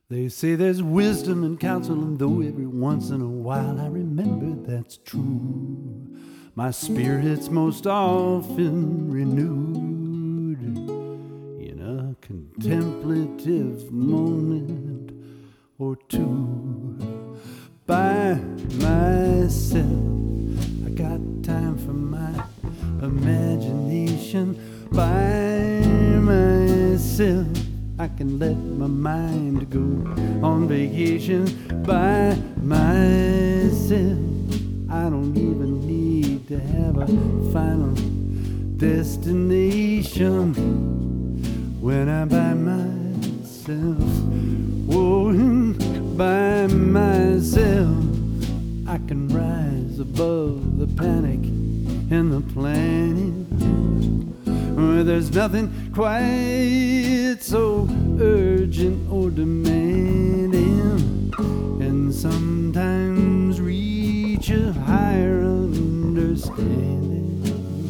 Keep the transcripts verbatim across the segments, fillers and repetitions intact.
They say there's wisdom in counsel, and though every once in a while I remember that's true, my spirit's most often renewed in a contemplative moment or two. By myself, I got time for my imagination. By myself, I can let my mind go on vacation. By myself, I don't even need to have a final destination when I'm by myself. Oh, by myself, I can rise above the panic and the planning, where there's nothing quite so urgent or demanding, and sometimes reach a higher understanding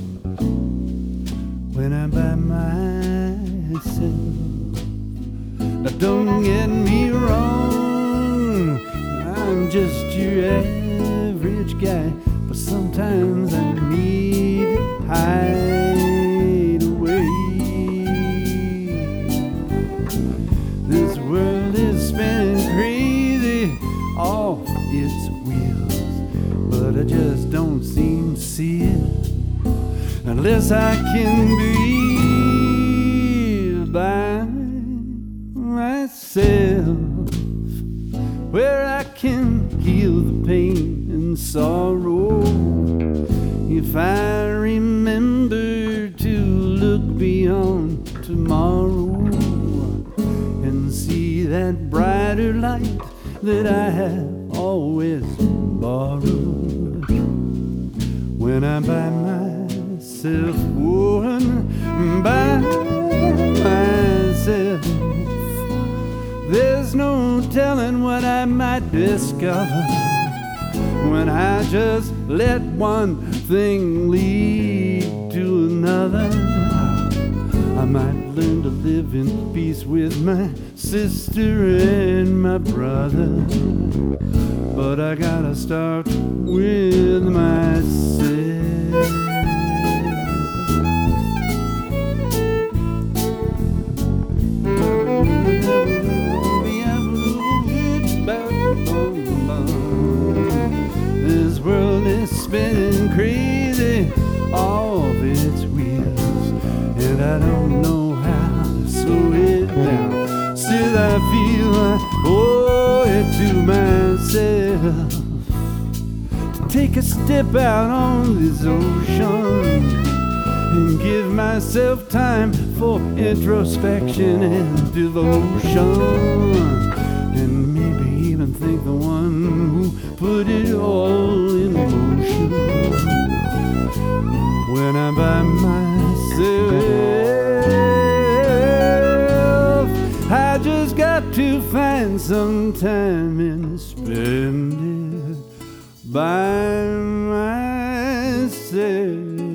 when I'm by myself. Now don't get me wrong, I'm just your average guy, but sometimes I need to hide away. This world is spinning crazy off its wheels, but I just don't seem to see it unless I can breathe by myself, where I can heal the pain and sorrow if I remember to look beyond tomorrow and see that brighter light that I have always borrowed when I'm by myself. Oh, and by myself, there's no telling what I might discover when I just let one thing lead to another. I might learn to live in peace with my sister and my brother, but I gotta start with myself. This world is spinning crazy off its wheels, and I don't know how to slow it down. Still I feel I owe it to myself to take a step out on this ocean and give myself time for introspection and devotion, and maybe even thank the one who put it all in motion when I'm by myself. I just got to find some time and spend it by myself.